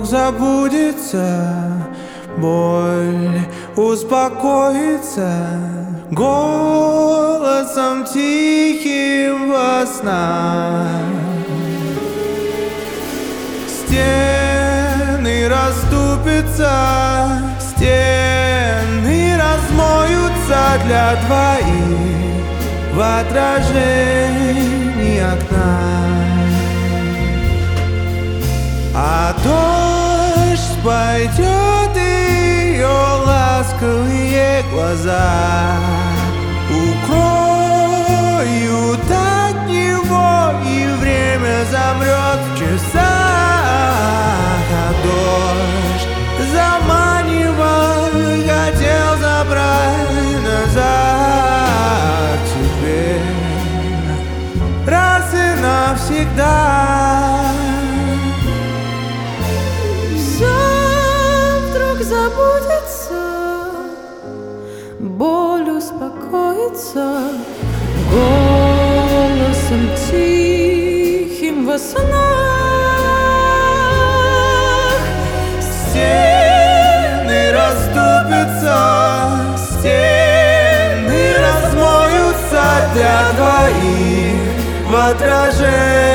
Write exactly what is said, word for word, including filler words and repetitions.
забудется, боль успокоится голосом тихим во снах. Стены расступятся, стены размоются для двоих в отражении окна. А дождь пойдет, ее ласковые глаза укроют от него, и время замрет в часах. А дождь заманивал, хотел забрать назад теперь раз и навсегда. Забудется, боль успокоится голосом тихим во снах. Стены расступятся, стены размоются для двоих в отражении